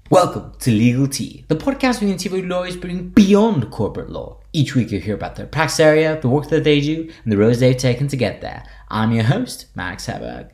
Welcome to Legal Tea, the podcast where we interview lawyers bring beyond corporate law. Each week you'll hear about their practice area, the work that they do, and the roads they've taken to get there. I'm your host, Max Heberg.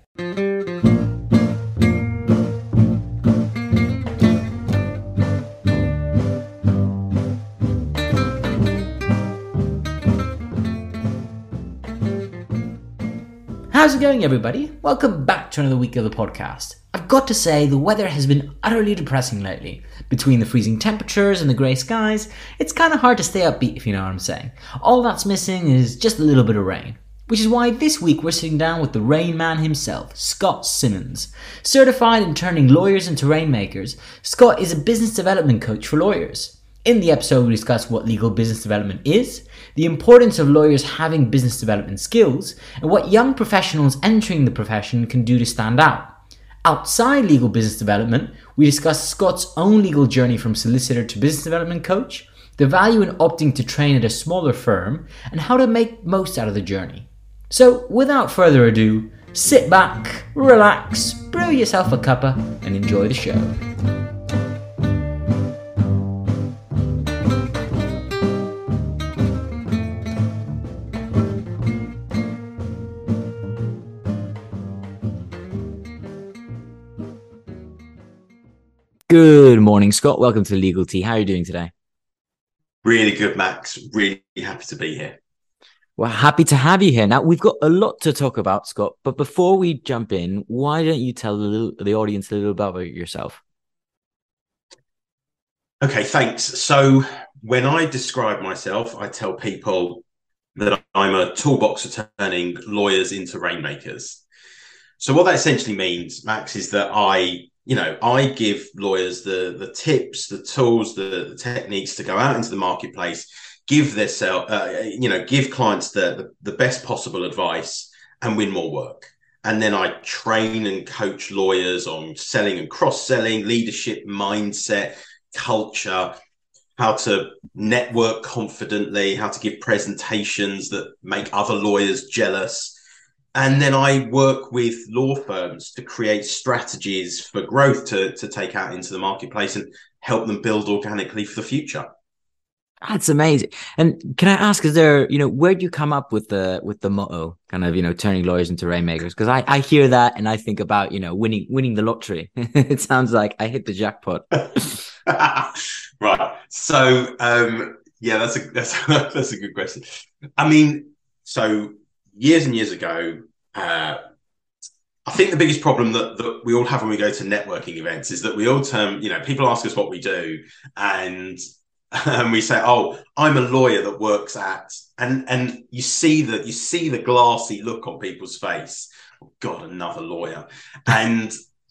How's it going, everybody? Welcome back to another week of the podcast. I've got to say, the weather has been utterly depressing lately. Between the freezing temperatures and the grey skies, it's kind of hard to stay upbeat, if you know what I'm saying. All that's missing is just a little bit of rain. Which is why this week we're sitting down with the Rain Man himself, Scott Simmons. Certified in turning lawyers into rainmakers, Scott is a business development coach for lawyers. In the episode, we discuss what legal business development is, the importance of lawyers having business development skills, and what young professionals entering the profession can do to stand out. Outside legal business development, we discuss Scott's own legal journey from solicitor to business development coach, the value in opting to train at a smaller firm, and how to make most out of the journey. So, without further ado, sit back, relax, brew yourself a cuppa, and enjoy the show. Good morning, Scott. Welcome to Legal Tea. How are you doing today? Really good, Max. Really happy to be here. Well, happy to have you here. Now, we've got a lot to talk about, Scott, but before we jump in, why don't you tell the audience a little about yourself? Okay, thanks. So when I describe myself, I tell people that I'm a toolbox for turning lawyers into rainmakers. So what that essentially means, Max, is that I give lawyers the tips, the tools, the techniques to go out into the marketplace, give clients the best possible advice and win more work. And then I train and coach lawyers on selling and cross-selling, leadership, mindset, culture, how to network confidently, how to give presentations that make other lawyers jealous. And then I work with law firms to create strategies for growth to take out into the marketplace and help them build organically for the future. That's amazing. And can I ask, is there, where do you come up with the motto, kind of, turning lawyers into rainmakers? Because I hear that and I think about, winning the lottery. It sounds like I hit the jackpot. Right. So, that's a good question. I mean, so years and years ago, I think the biggest problem that we all have when we go to networking events is that we all people ask us what we do, and we say, "Oh, I'm a lawyer that works at," and you see the glassy look on people's face. Oh God, another lawyer, and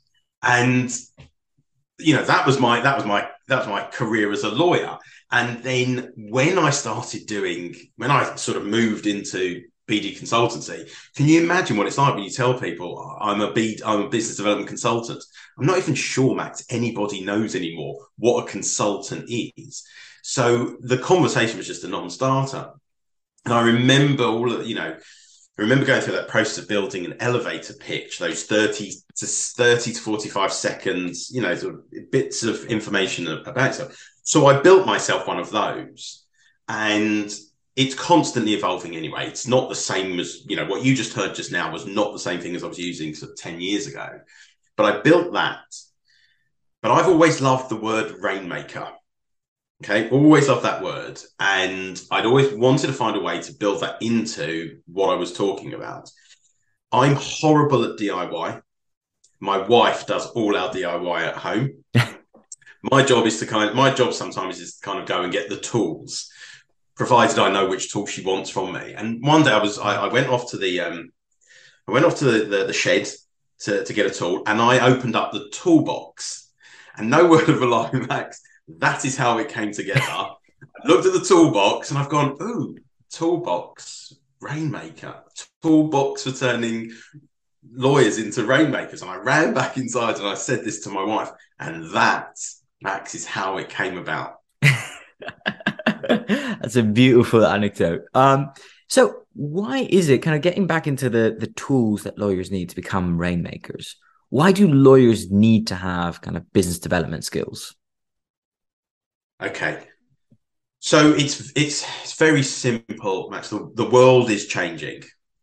that was my career as a lawyer. And then when I sort of moved into BD consultancy, can you imagine what it's like when you tell people I'm a business development consultant? I'm not even sure, Max, anybody knows anymore what a consultant is. So the conversation was just a non-starter. And I remember going through that process of building an elevator pitch, those 30 to 45 seconds, sort of bits of information about yourself. So I built myself one of those, and it's constantly evolving anyway. It's not the same as, what you just heard just now was not the same thing as I was using sort of 10 years ago. But I built that. But I've always loved the word rainmaker. Okay, always loved that word. And I'd always wanted to find a way to build that into what I was talking about. I'm horrible at DIY. My wife does all our DIY at home. My job sometimes is to kind of go and get the tools, provided I know which tool she wants from me. And one day I went off to the shed to get a tool, and I opened up the toolbox. And no word of a lie, Max, that is how it came together. I looked at the toolbox and I've gone, ooh, toolbox, rainmaker, toolbox for turning lawyers into rainmakers. And I ran back inside and I said this to my wife, and that, Max, is how it came about. That's a beautiful anecdote. So why is it, kind of getting back into the tools that lawyers need to become rainmakers, Why do lawyers need to have kind of business development skills? Okay. So it's very simple, Max. The world is changing.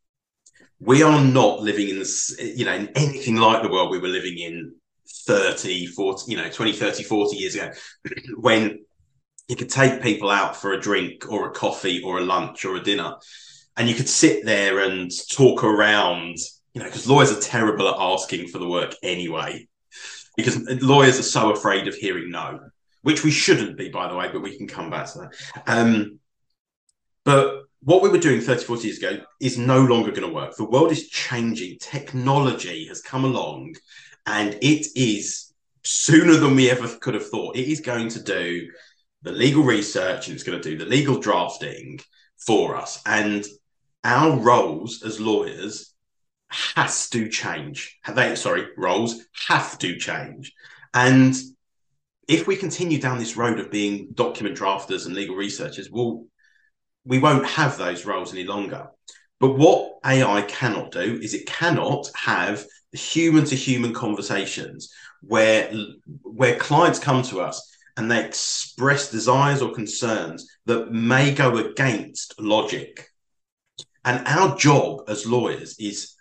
We are not living in this, in anything like the world we were living in 30, 40, 20, 30, 40 years ago, when you could take people out for a drink or a coffee or a lunch or a dinner, and you could sit there and talk around, because lawyers are terrible at asking for the work anyway, because lawyers are so afraid of hearing no, which we shouldn't be, by the way, but we can come back to that. But what we were doing 30, 40 years ago is no longer going to work. The world is changing. Technology has come along, and it is, sooner than we ever could have thought, it is going to do the legal research and it's going to do the legal drafting for us. And our roles as lawyers has to change. Roles have to change. And if we continue down this road of being document drafters and legal researchers, we won't have those roles any longer. But what AI cannot do is it cannot have human-to-human conversations where clients come to us and they express desires or concerns that may go against logic. And our job as lawyers is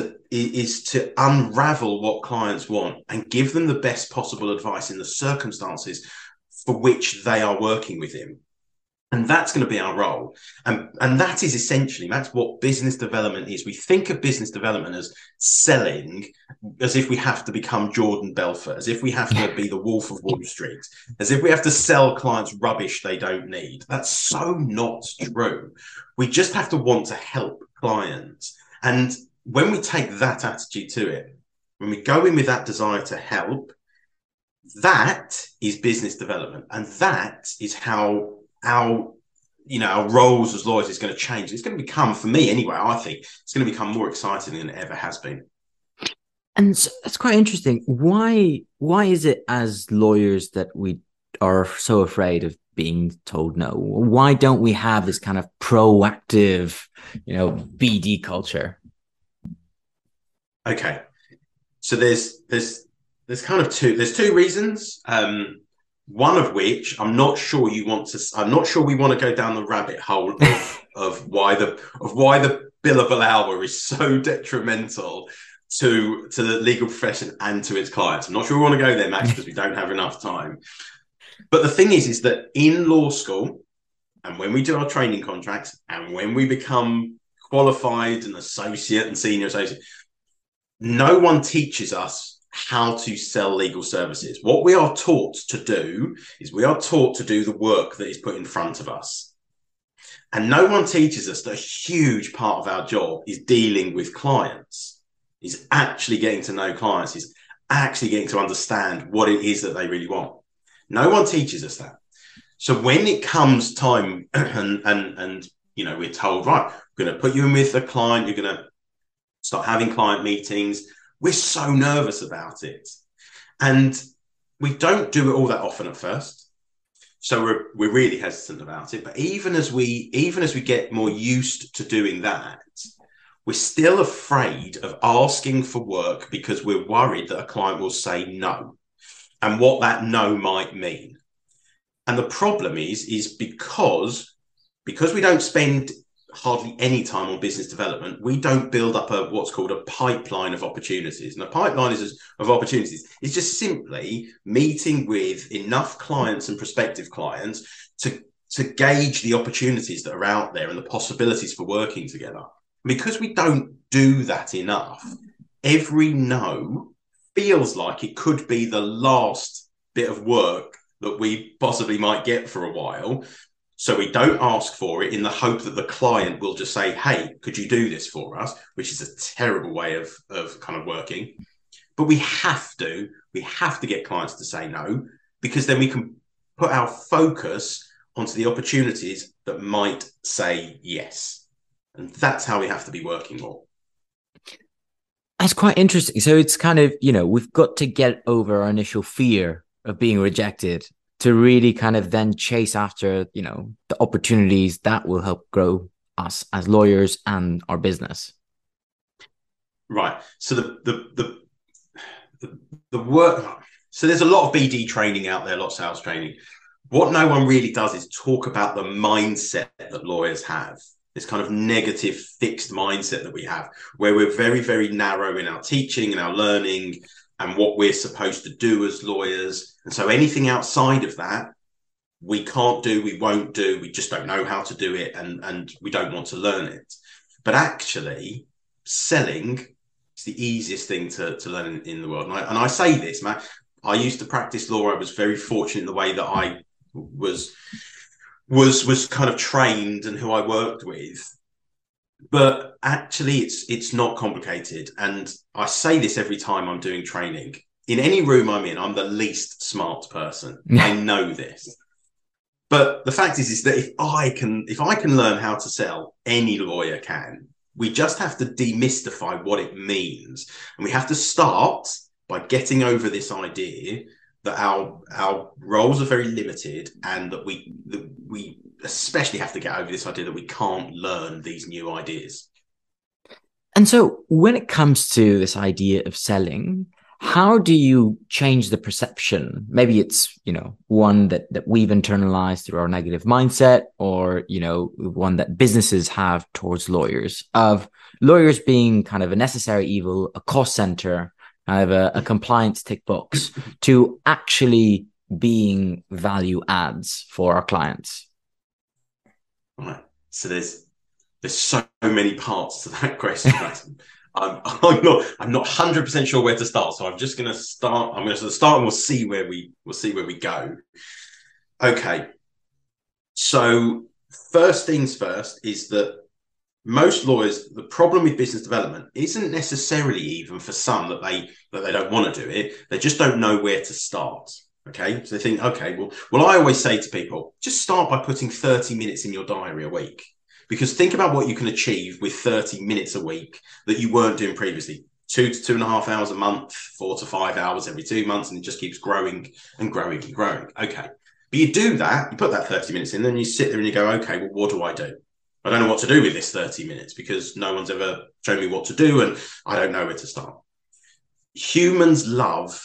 to unravel what clients want and give them the best possible advice in the circumstances for which they are working with him. And that's going to be our role. And that is essentially, that's what business development is. We think of business development as selling, as if we have to become Jordan Belfort, as if we have to be the Wolf of Wall Street, as if we have to sell clients rubbish they don't need. That's so not true. We just have to want to help clients. And when we take that attitude to it, when we go in with that desire to help, that is business development. And that is how our roles as lawyers is going to change. It's going to become, for me anyway, I think it's going to become more exciting than it ever has been. And so that's quite interesting. Why is it as lawyers that we are so afraid of being told no? Why don't we have this kind of proactive, BD culture? Okay. So there's kind of two reasons. One of which I'm not sure we want to go down the rabbit hole of why the billable hour is so detrimental to the legal profession and to its clients. I'm not sure we want to go there, Max, because we don't have enough time. But the thing is that in law school, and when we do our training contracts, and when we become qualified and associate and senior associate, no one teaches us how to sell legal services. What we are taught to do is we are taught to do the work that is put in front of us. And no one teaches us that a huge part of our job is dealing with clients, is actually getting to know clients, is actually getting to understand what it is that they really want. No one teaches us that. So when it comes time and we're told, right, we're going to put you in with a client, you're going to start having client meetings, we're so nervous about it. And we don't do it all that often at first. So we're really hesitant about it. But even as we get more used to doing that, we're still afraid of asking for work because we're worried that a client will say no and what that no might mean. And the problem is because we don't spend hardly any time on business development, we don't build up what's called a pipeline of opportunities. And a pipeline of opportunities is just simply meeting with enough clients and prospective clients to gauge the opportunities that are out there and the possibilities for working together. Because we don't do that enough, every no feels like it could be the last bit of work that we possibly might get for a while. So we don't ask for it in the hope that the client will just say, hey, could you do this for us? Which is a terrible way of kind of working. But we have to get clients to say no, because then we can put our focus onto the opportunities that might say yes. And that's how we have to be working more. That's quite interesting. So it's kind of, we've got to get over our initial fear of being rejected to really kind of then chase after, the opportunities that will help grow us as lawyers and our business. Right. So the the work. So there's a lot of BD training out there, a lot of sales training. What no one really does is talk about the mindset that lawyers have. This kind of negative, fixed mindset that we have, where we're very, very narrow in our teaching and our learning and what we're supposed to do as lawyers. And so anything outside of that, we can't do, we won't do, we just don't know how to do it, and we don't want to learn it. But actually, selling is the easiest thing to learn in the world. And I say this, man, I used to practice law. I was very fortunate in the way that I was kind of trained and who I worked with. But actually, it's not complicated. And I say this every time I'm doing training. In any room I'm in, I'm the least smart person. I know this. But the fact is that if I can learn how to sell, any lawyer can. We just have to demystify what it means. And we have to start by getting over this idea that our roles are very limited, and that we especially have to get over this idea that we can't learn these new ideas. And so when it comes to this idea of selling, how do you change the perception? Maybe it's, one that we've internalized through our negative mindset, or, one that businesses have towards lawyers, of lawyers being kind of a necessary evil, a cost center, kind of a compliance tick box, to actually being value adds for our clients. Right. So there's so many parts to that question. I'm not 100% sure where to start, so I'm just going to start. I'm going to start, and we'll see where we go. Okay. So first things first is that most lawyers, the problem with business development isn't necessarily, even for some, that they don't want to do it. They just don't know where to start. Okay. So they think, okay, well, I always say to people, just start by putting 30 minutes in your diary a week. Because think about what you can achieve with 30 minutes a week that you weren't doing previously. 2 to 2.5 hours a month, 4 to 5 hours every 2 months, and it just keeps growing and growing and growing. Okay. But you do that, you put that 30 minutes in, then you sit there and you go, okay, well, what do I do? I don't know what to do with this 30 minutes because no one's ever shown me what to do, and I don't know where to start. Humans love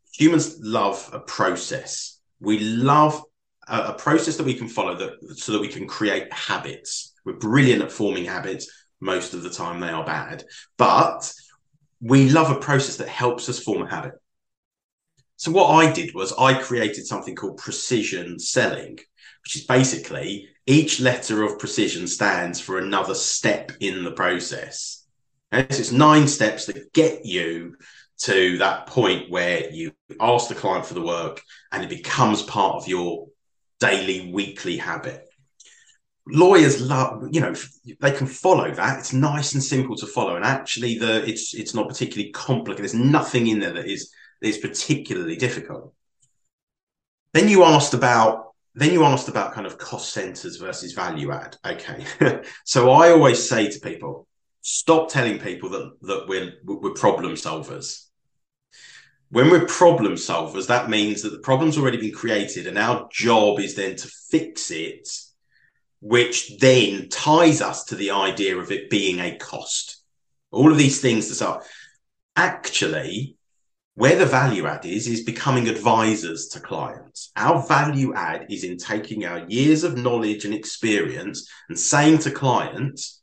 a process. We love a process that we can follow so that we can create habits. We're brilliant at forming habits. Most of the time they are bad, but we love a process that helps us form a habit. So what I did was I created something called precision selling, which is basically each letter of precision stands for another step in the process. And so it's 9 steps that get you to that point where you ask the client for the work and it becomes part of your daily, weekly habit. Lawyers love, they can follow that. It's nice and simple to follow. And actually it's not particularly complicated. There's nothing in there that is particularly difficult. Then you asked about kind of cost centers versus value add. Okay. So I always say to people, stop telling people that we're problem solvers. When we're problem solvers, that means that the problem's already been created and our job is then to fix it, which then ties us to the idea of it being a cost. All of these things that are actually where the value add is becoming advisors to clients. Our value add is in taking our years of knowledge and experience and saying to clients,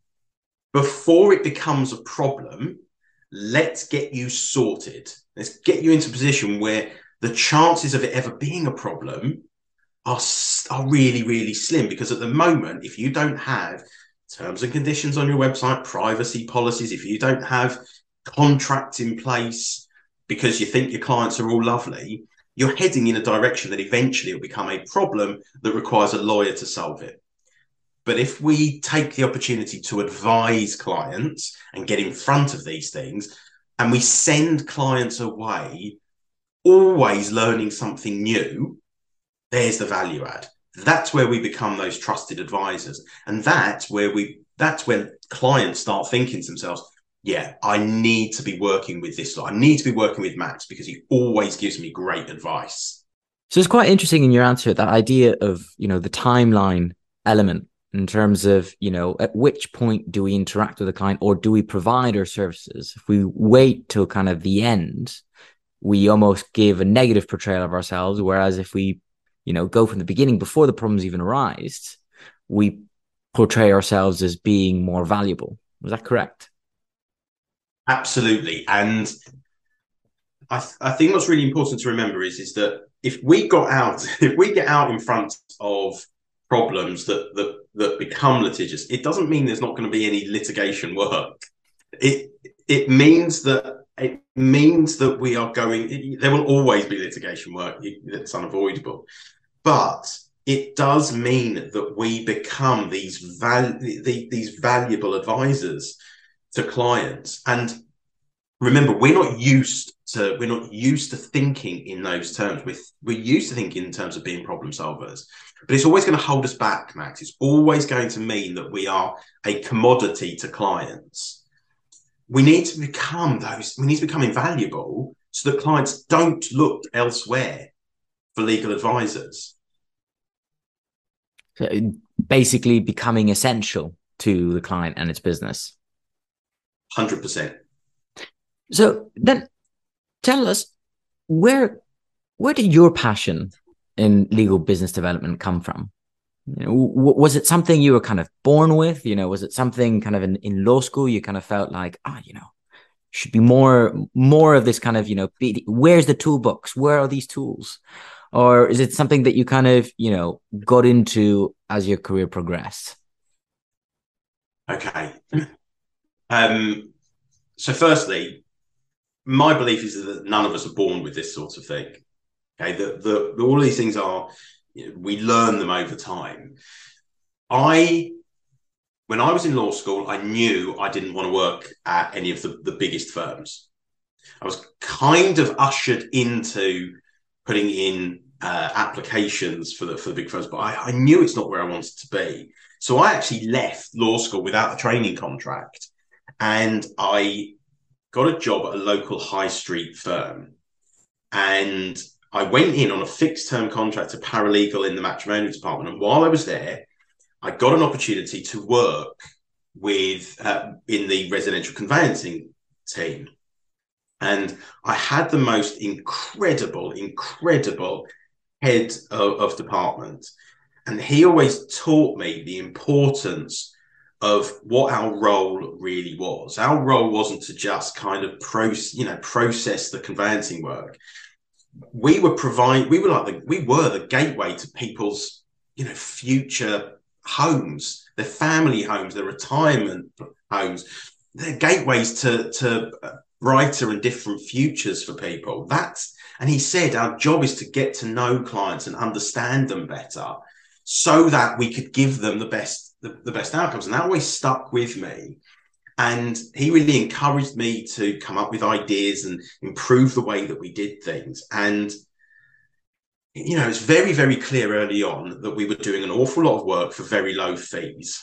before it becomes a problem, let's get you sorted. Let's get you into a position where the chances of it ever being a problem are really, really slim. Because at the moment, if you don't have terms and conditions on your website, privacy policies, if you don't have contracts in place because you think your clients are all lovely, you're heading in a direction that eventually will become a problem that requires a lawyer to solve it. But if we take the opportunity to advise clients and get in front of these things, and we send clients away always learning something new, there's the value add. That's where we become those trusted advisors. And that's when clients start thinking to themselves, yeah, I need to be working with this. I need to be working with Max because he always gives me great advice. So it's quite interesting in your answer, that idea of, the timeline element in terms of, at which point do we interact with the client, or do we provide our services? If we wait till kind of the end, we almost give a negative portrayal of ourselves. Whereas if we, go from the beginning before the problems even arise, we portray ourselves as being more valuable. Was that correct? Absolutely. And I think what's really important to remember is that if we get out in front of problems that become litigious, it doesn't mean there's not going to be any litigation work. It means that we are going. There will always be litigation work. It's unavoidable, but it does mean that we become these valuable advisors to clients. And remember, we're not used to thinking in those terms. We're used to thinking in terms of being problem solvers, but it's always going to hold us back, Max. It's always going to mean that we are a commodity to clients. We need to become invaluable so that clients don't look elsewhere for legal advisors. So basically becoming essential to the client and its business. 100%. So then tell us, where did your passion in legal business development come from? Was it something you were kind of born with? Was it something kind of in law school you kind of felt like, should be more of this kind of, where's the toolbox? Where are these tools? Or is it something that you kind of, got into as your career progressed? Okay. So firstly, my belief is that none of us are born with this sort of thing. Okay, all these things are, we learn them over time. When I was in law school, I knew I didn't want to work at any of the biggest firms. I was kind of ushered into putting in applications for the big firms, but I knew it's not where I wanted to be. So I actually left law school without a training contract, and I got a job at a local high street firm. And I went in on a fixed term contract to paralegal in the matrimonial department. And while I was there, I got an opportunity to work with in the residential conveyancing team. And I had the most incredible head of department. And he always taught me the importance of what our role really was. Our role wasn't to just kind of process the conveyancing work. We were the gateway to people's, future homes, their family homes, their retirement homes. They're gateways to brighter and different futures for people. And he said our job is to get to know clients and understand them better, so that we could give them the best outcomes. And that always stuck with me. And he really encouraged me to come up with ideas and improve the way that we did things. And, it's very, very clear early on that we were doing an awful lot of work for very low fees.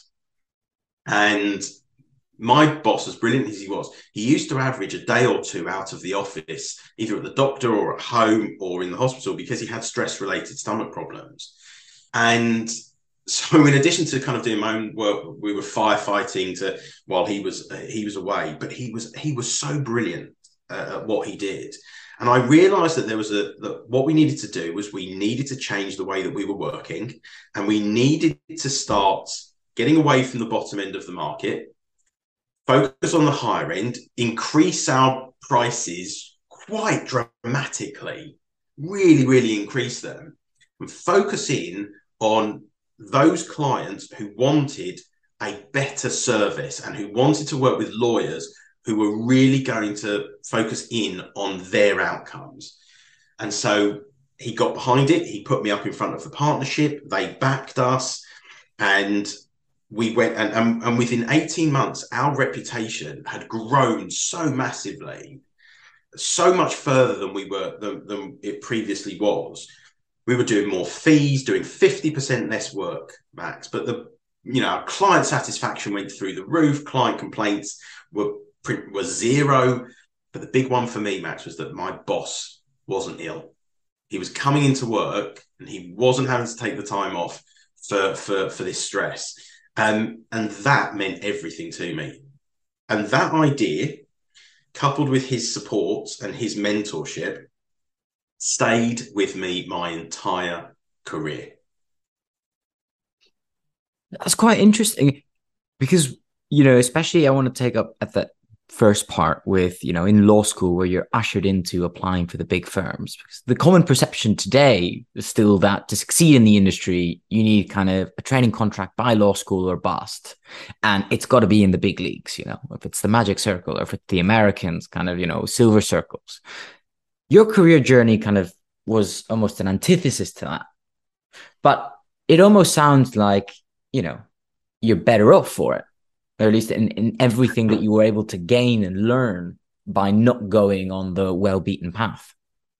And my boss, as brilliant as he was, he used to average a day or two out of the office, either at the doctor or at home or in the hospital, because he had stress-related stomach problems. And so in addition to kind of doing my own work, we were firefighting while he was away, but he was so brilliant at what he did. And I realized that what we needed to do was we needed to change the way that we were working, and we needed to start getting away from the bottom end of the market, focus on the higher end, increase our prices quite dramatically, really, really increase them, and focus in on those clients who wanted a better service and who wanted to work with lawyers who were really going to focus in on their outcomes. And so he got behind it. He put me up in front of the partnership. They backed us, and we went, and within 18 months, our reputation had grown so massively, so much further than it previously was. We were doing more fees, doing 50% less work, Max. But our client satisfaction went through the roof. Client complaints were zero. But the big one for me, Max, was that my boss wasn't ill. He was coming into work and he wasn't having to take the time off for this stress. And that meant everything to me. And that idea, coupled with his support and his mentorship, stayed with me my entire career. That's quite interesting because, especially I want to take up at that first part with, in law school where you're ushered into applying for the big firms. Because the common perception today is still that to succeed in the industry, you need kind of a training contract by law school or bust. And it's got to be in the big leagues, if it's the Magic Circle or if it's the Americans, kind of, silver circles. Your career journey kind of was almost an antithesis to that. But it almost sounds like, you're better off for it, or at least in everything that you were able to gain and learn by not going on the well-beaten path.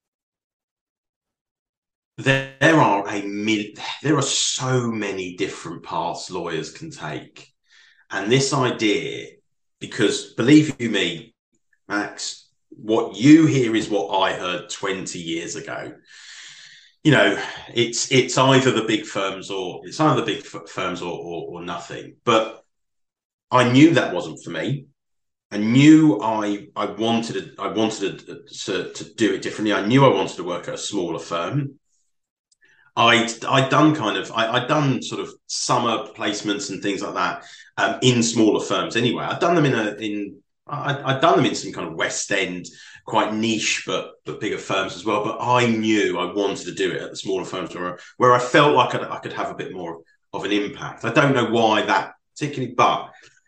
There are so many different paths lawyers can take. And this idea, because believe you me, Max, what you hear is what I heard 20 years ago. It's either the big firms or nothing. But I knew that wasn't for me. I knew I wanted to do it differently. I knew I wanted to work at a smaller firm. I'd done sort of summer placements and things like that in smaller firms. Anyway, I'd done them I'd done them in some kind of West End, quite niche, but bigger firms as well. But I knew I wanted to do it at the smaller firms where I felt like I could have a bit more of an impact. I don't know why that particularly, but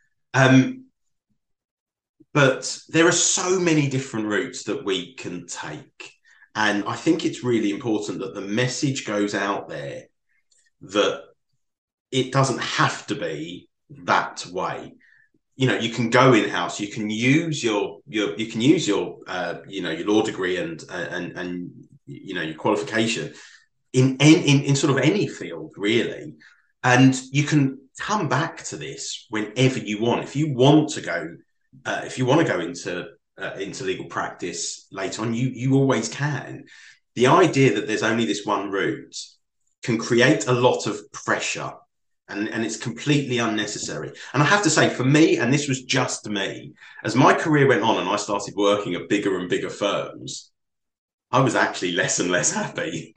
there are so many different routes that we can take. And I think it's really important that the message goes out there that it doesn't have to be that way. You can go in-house, you can use your law degree and your qualification in sort of any field, really. And you can come back to this whenever you want. If you want to go into legal practice later on, you always can. The idea that there's only this one route can create a lot of pressure, and it's completely unnecessary. And I have to say, for me, and this was just me, as my career went on and I started working at bigger and bigger firms, I was actually less and less happy.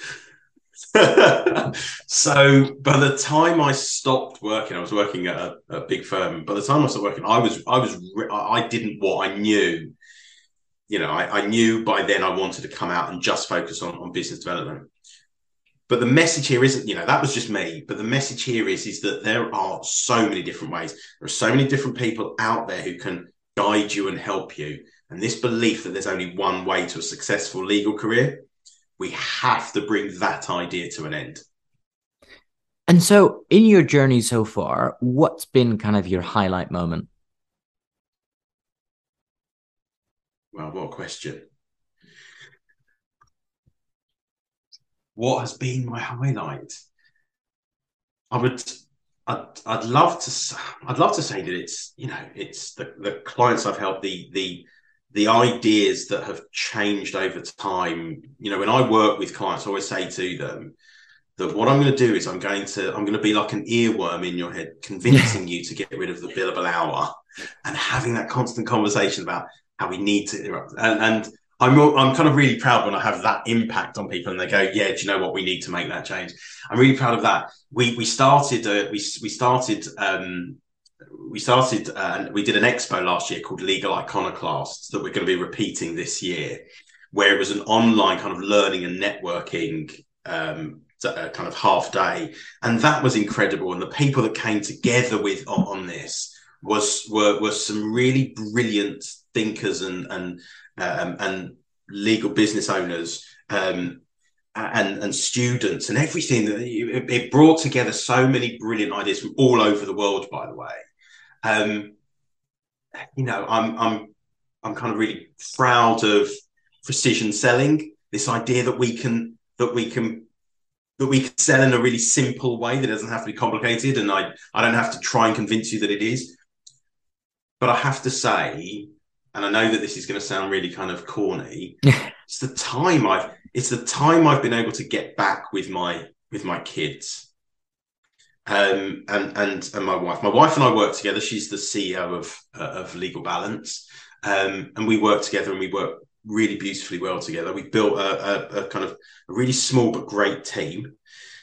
So by the time I stopped working, I was working at a big firm. By the time I stopped working, I didn't what I knew. I knew by then I wanted to come out and just focus on business development. But the message here isn't, that was just me. But the message here is that there are so many different ways. There are so many different people out there who can guide you and help you. And this belief that there's only one way to a successful legal career, we have to bring that idea to an end. And so in your journey so far, what's been kind of your highlight moment? Well, what a question. What has been my highlight? I'd love to say that it's the clients I've helped, the ideas that have changed over time. When I work with clients, I always say to them that what I'm going to do is I'm going to be like an earworm in your head, convincing you to get rid of the billable hour and having that constant conversation about how we need to, and I'm kind of really proud when I have that impact on people and they go, yeah, do you know what? We need to make that change. I'm really proud of that. We started and we did an expo last year called Legal Iconoclasts that we're going to be repeating this year, where it was an online kind of learning and networking kind of half day. And that was incredible. And the people that came together on this were some really brilliant thinkers and legal business owners and students and everything. It brought together so many brilliant ideas from all over the world, by the way. I'm kind of really proud of precision selling, this idea that we can sell in a really simple way that doesn't have to be complicated, and I don't have to try and convince you that it is. But I have to say, and I know that this is going to sound really kind of corny, it's the time I've been able to get back with my kids. and my wife. My wife and I work together. She's the CEO of Legal Balance, and we work together, and we work really beautifully well together. We've built a kind of a really small but great team,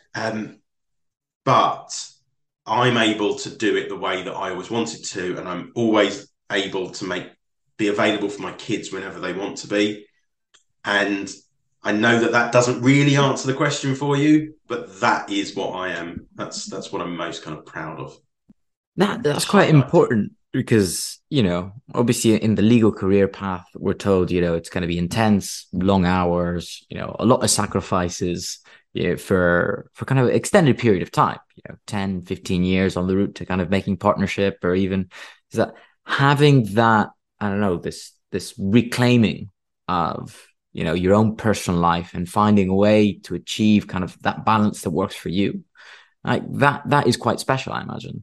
but I'm able to do it the way that I always wanted to, and I'm always able to be available for my kids whenever they want to be. And I know that doesn't really answer the question for you, but that is what I am. That's what I'm most kind of proud of. That's quite important because, obviously in the legal career path, we're told, it's going to be intense, long hours, a lot of sacrifices, for kind of extended period of time, 10, 15 years on the route to kind of making partnership, or even is that having that, I don't know, this reclaiming of, your own personal life and finding a way to achieve kind of that balance that works for you. Like that is quite special, I imagine.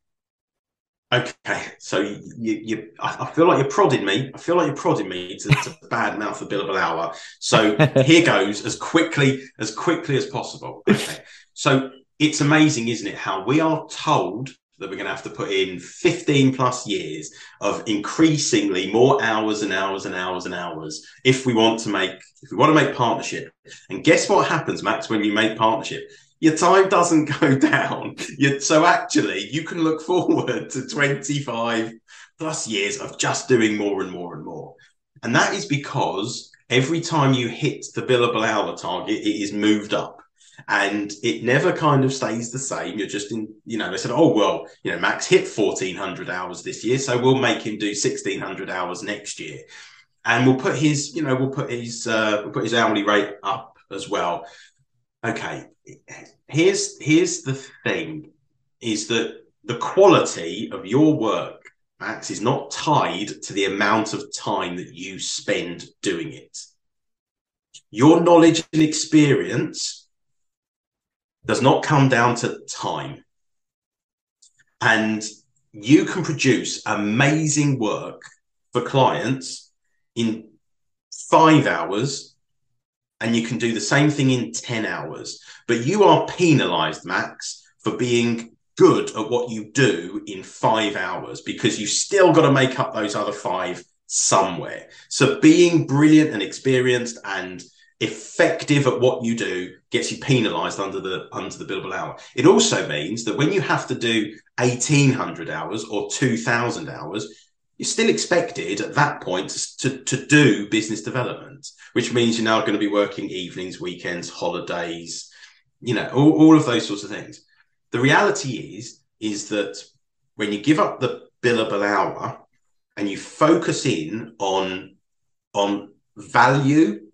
Okay, so I feel like you're prodding me. I feel like you're prodding me to bad mouth a billable hour. So here goes as quickly as possible. Okay, so it's amazing, isn't it, how we are told that we're going to have to put in 15 plus years of increasingly more hours and hours and hours and hours if we want to make partnership. And guess what happens, Max, when you make partnership? Your time doesn't go down. So actually, you can look forward to 25 plus years of just doing more and more and more. And that is because every time you hit the billable hour target, it is moved up. And it never kind of stays the same. You're just they said, oh, well, Max hit 1,400 hours this year, so we'll make him do 1,600 hours next year. And we'll put his hourly rate up as well. Okay, here's the thing, is that the quality of your work, Max, is not tied to the amount of time that you spend doing it. Your knowledge and experience does not come down to time. And you can produce amazing work for clients in 5 hours, and you can do the same thing in 10 hours. But you are penalized, Max, for being good at what you do in 5 hours, because you've still got to make up those other 5 somewhere. So being brilliant and experienced and effective at what you do gets you penalized under the billable hour. It also means that when you have to do 1,800 hours or 2,000 hours, you're still expected at that point to do business development, which means you're now going to be working evenings, weekends, holidays, all of those sorts of things. The reality is that when you give up the billable hour and you focus in on value,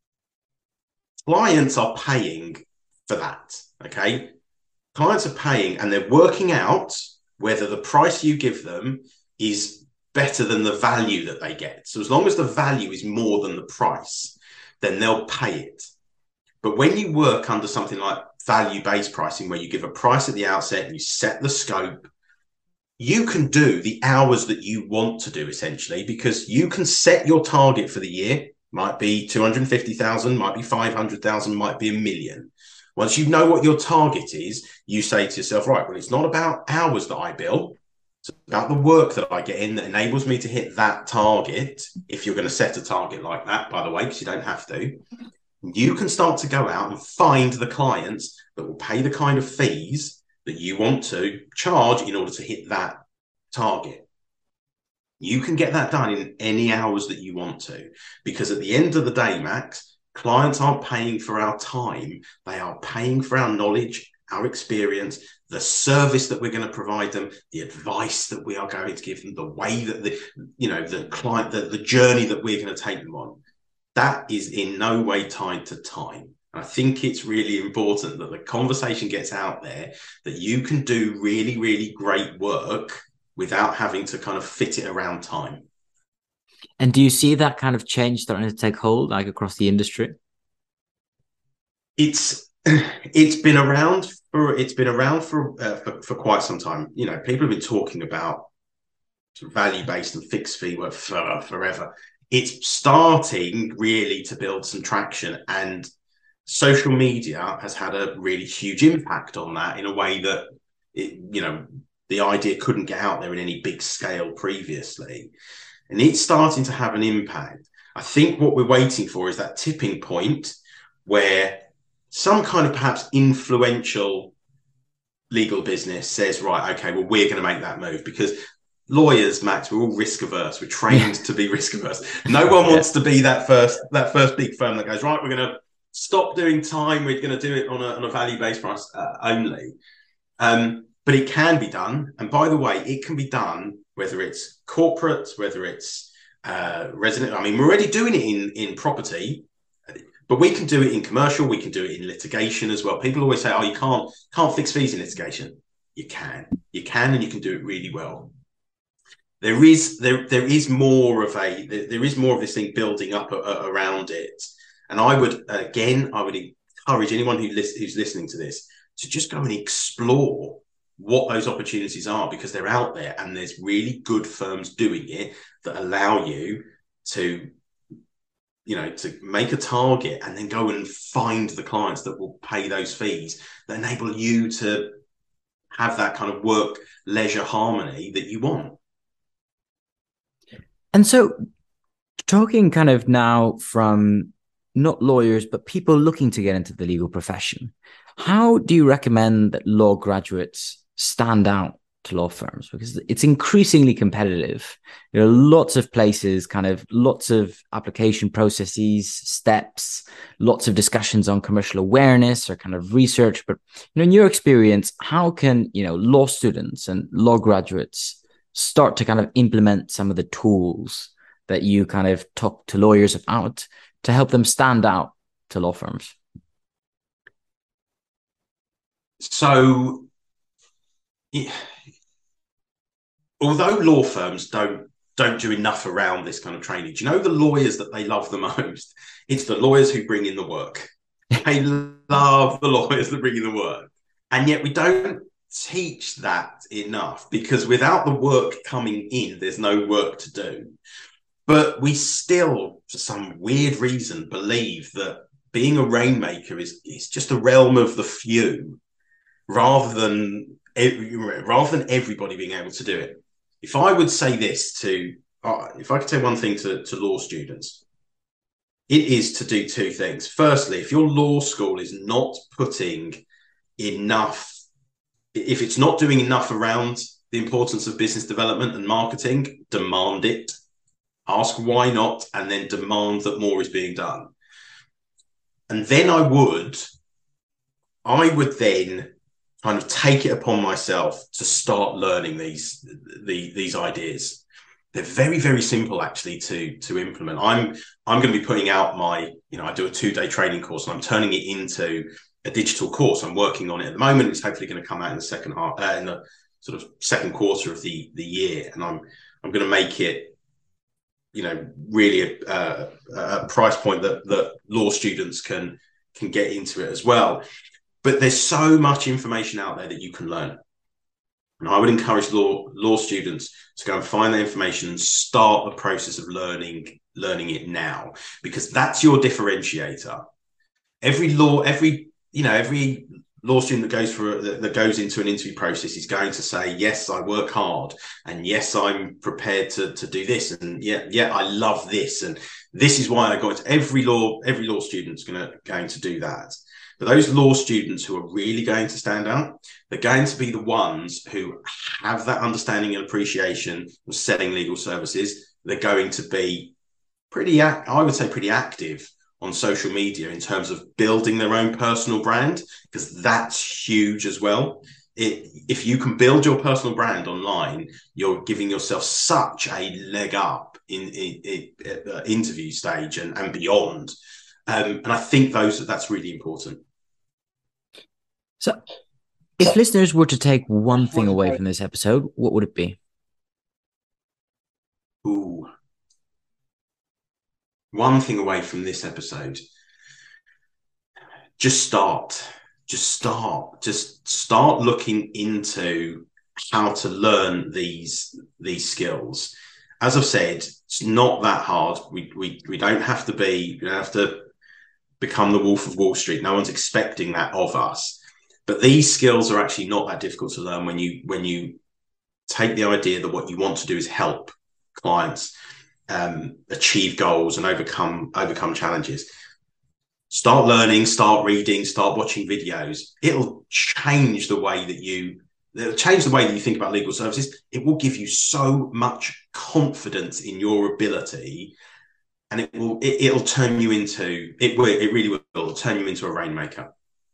clients are paying for that, okay? Clients are paying, and they're working out whether the price you give them is better than the value that they get. So as long as the value is more than the price, then they'll pay it. But when you work under something like value-based pricing, where you give a price at the outset and you set the scope, you can do the hours that you want to do, essentially, because you can set your target for the year. Might be 250,000, might be 500,000, might be 1 million. Once you know what your target is, you say to yourself, right, well, it's not about hours that I bill. It's about the work that I get in that enables me to hit that target. If you're going to set a target like that, by the way, because you don't have to, you can start to go out and find the clients that will pay the kind of fees that you want to charge in order to hit that target. You can get that done in any hours that you want to, because at the end of the day, Max, clients aren't paying for our time. They are paying for our knowledge, our experience, the service that we're going to provide them, the advice that we are going to give them, the way that the client, the journey that we're going to take them on. That is in no way tied to time. I think it's really important that the conversation gets out there that you can do really, really great work without having to kind of fit it around time. And do you see that kind of change starting to take hold, like across the industry? It's been around for quite some time. People have been talking about value-based and fixed fee work for forever. It's starting really to build some traction, and social media has had a really huge impact on that in a way that the idea couldn't get out there in any big scale previously. And it's starting to have an impact. I think what we're waiting for is that tipping point where some kind of perhaps influential legal business says, right, okay, well, we're going to make that move, because lawyers, Max, we're all risk averse. We're trained to be risk averse. No one wants to be that first big firm that goes, right, we're going to stop doing time. We're going to do it on a value-based price only. But it can be done. And by the way, it can be done whether it's corporate, whether it's resident. I mean, we're already doing it in property, but we can do it in commercial. We can do it in litigation as well. People always say, oh, you can't fix fees in litigation. You can, and you can do it really well. There is more of this thing building up around it. And I would encourage anyone who's listening to this to just go and explore what those opportunities are, because they're out there, and there's really good firms doing it that allow you to make a target and then go and find the clients that will pay those fees, that enable you to have that kind of work leisure harmony that you want. And so, talking kind of now from not lawyers, but people looking to get into the legal profession, how do you recommend that law graduates stand out to law firms? Because it's increasingly competitive. There are lots of places, lots of application processes, steps, lots of discussions on commercial awareness or kind of research. But in your experience, how can law students and law graduates start to kind of implement some of the tools that you kind of talk to lawyers about to help them stand out to law firms? So, although law firms don't do enough around this kind of training, do you know the lawyers that they love the most? It's the lawyers who bring in the work. They love the lawyers that bring in the work. And yet we don't teach that enough, because without the work coming in, there's no work to do. But we still, for some weird reason, believe that being a rainmaker is just a realm of the few, rather than everybody being able to do it. If I would say this if I could say one thing to law students, it is to do two things. Firstly, if your law school is not putting enough, if it's not doing enough around the importance of business development and marketing, demand it. Ask why not, and then demand that more is being done. And then I would then kind of take it upon myself to start learning these ideas. They're very, very simple actually to implement. I'm going to be putting out I do a 2-day training course, and I'm turning it into a digital course. I'm working on it at the moment. It's hopefully going to come out in the second half, in the sort of second quarter of the year, and I'm going to make it really a price point that law students can get into it as well. But there's so much information out there that you can learn. And I would encourage law students to go and find that information and start the process of learning it now, because that's your differentiator. Every law student that goes into an interview process is going to say, yes, I work hard, and yes, I'm prepared to do this, and yeah, I love this, and this is why I got into every law student's going to do that. But those law students who are really going to stand out, they're going to be the ones who have that understanding and appreciation of selling legal services. They're going to be pretty active on social media in terms of building their own personal brand, because that's huge as well. If you can build your personal brand online, you're giving yourself such a leg up in interview stage and beyond. And I think that's really important. So if listeners were to take one thing away from this episode, what would it be? Ooh. One thing away from this episode. Just start looking into how to learn these skills. As I've said, it's not that hard. We don't have to become the Wolf of Wall Street. No one's expecting that of us. But these skills are actually not that difficult to learn when you take the idea that what you want to do is help clients achieve goals and overcome challenges. Start learning, start reading, start watching videos. It'll change the way that you think about legal services. It will give you so much confidence in your ability, and it'll turn you into it really will turn you into a rainmaker.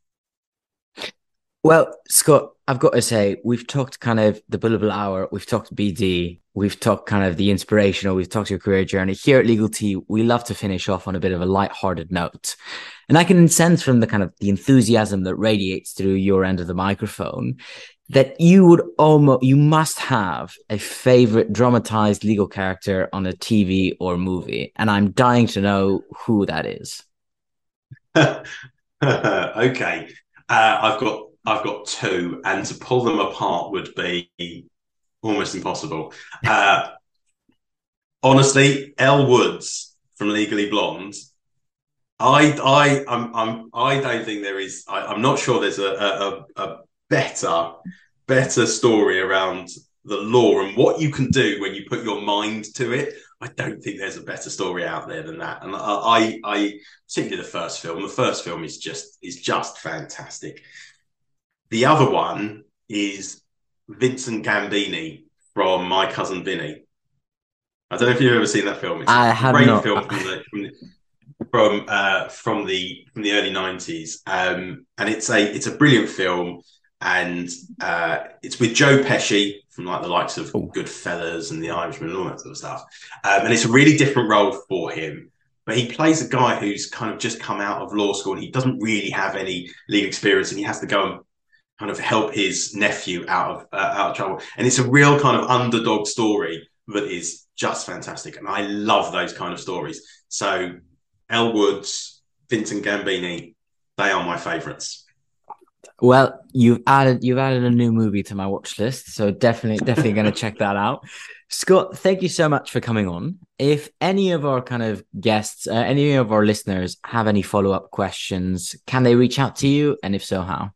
Well, Scott, I've got to say, we've talked kind of the billable hour, we've talked BD, we've talked kind of the inspirational, we've talked your career journey. Here at Legal Tea, we love to finish off on a bit of a light-hearted note. And I can sense from the kind of the enthusiasm that radiates through your end of the microphone that you must have a favorite dramatized legal character on a TV or movie. And I'm dying to know who that is. Okay. I've got two, and to pull them apart would be almost impossible. Honestly, Elle Woods from Legally Blonde. I don't think there is. I'm not sure there's a better story around the law and what you can do when you put your mind to it. I don't think there's a better story out there than that. And I particularly the first film. The first film is just fantastic. The other one is Vincent Gambini from My Cousin Vinny. I don't know if you've ever seen that film. It's I a have great not. film from the early 90s, and it's a brilliant film, and it's with Joe Pesci from like the likes of Goodfellas and The Irishman and all that sort of stuff, and it's a really different role for him. But he plays a guy who's kind of just come out of law school and he doesn't really have any legal experience, and he has to go and kind of help his nephew out of trouble. And it's a real kind of underdog story that is just fantastic. And I love those kind of stories. So Elle Woods, Vincent Gambini, they are my favorites. Well, you've added a new movie to my watch list, so definitely going to check that out. Scott, thank you so much for coming on. If any of our kind of guests, any of our listeners have any follow-up questions, can they reach out to you? And if so, how?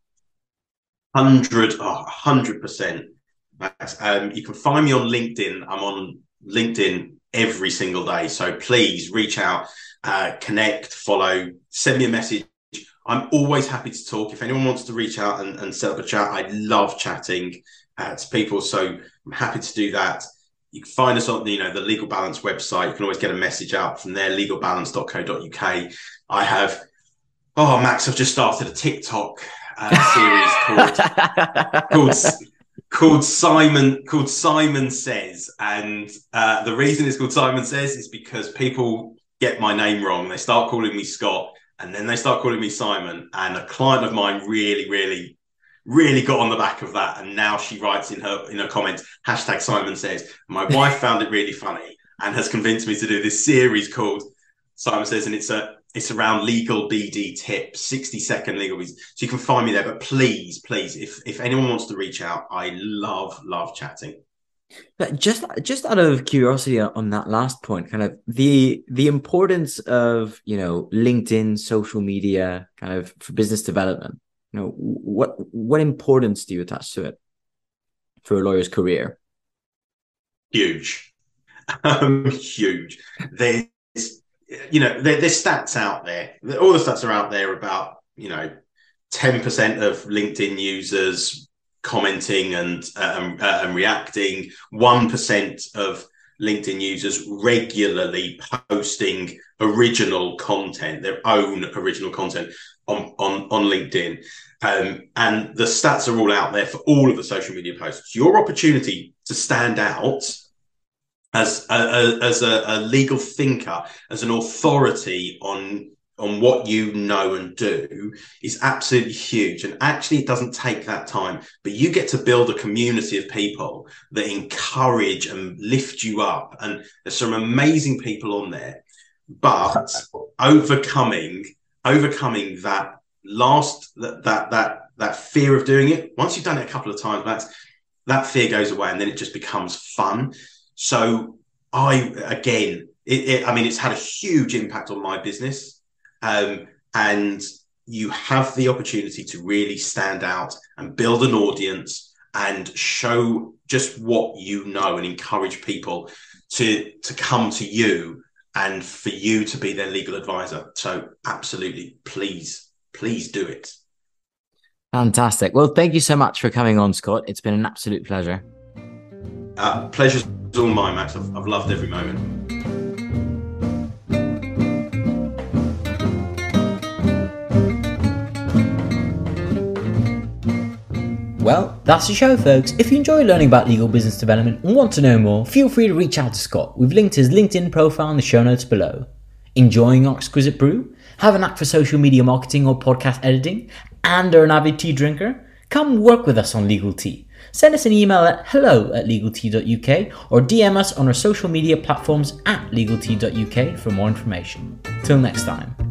100%. You can find me on LinkedIn. I'm on LinkedIn every single day. So please reach out, connect, follow, send me a message. I'm always happy to talk. If anyone wants to reach out and set up a chat, I love chatting to people. So I'm happy to do that. You can find us on the Legal Balance website. You can always get a message out from there, legalbalance.co.uk. I have, Max, I've just started a TikTok series called Simon Says, and the reason it's called Simon Says is because people get my name wrong. They start calling me Scott, and then they start calling me Simon. And a client of mine really got on the back of that, and now she writes in her comments #Simon Says. My wife found it really funny and has convinced me to do this series called Simon Says, and it's around legal BD tips, 60-second legal BD. So you can find me there. But please, if anyone wants to reach out, I love chatting. But just out of curiosity on that last point, kind of the importance of LinkedIn, social media, kind of for business development. What importance do you attach to it for a lawyer's career? Huge. Huge. There's stats out there. All the stats are out there about 10% of LinkedIn users commenting and reacting, 1% of LinkedIn users regularly posting original content, their own original content on LinkedIn. And the stats are all out there for all of the social media posts. Your opportunity to stand out as a legal thinker, as an authority on what you know and do is absolutely huge. And actually, it doesn't take that time, but you get to build a community of people that encourage and lift you up. And there's some amazing people on there, but overcoming that that fear of doing it. Once you've done it a couple of times, that fear goes away, and then it just becomes fun. So it's had a huge impact on my business. And you have the opportunity to really stand out and build an audience and show just what you know and encourage people to come to you and for you to be their legal advisor. So absolutely, please do it. Fantastic. Well, thank you so much for coming on, Scott. It's been an absolute pleasure. Pleasure's all mine, Max. I've loved every moment. Well, that's the show, folks. If you enjoy learning about legal business development and want to know more, feel free to reach out to Scott. We've linked his LinkedIn profile in the show notes below. Enjoying our exquisite brew? Have a knack for social media marketing or podcast editing? And are an avid tea drinker? Come work with us on Legal Tea. Send us an email at hello@legaltea.uk or DM us on our social media platforms @legaltea.uk for more information. Till next time.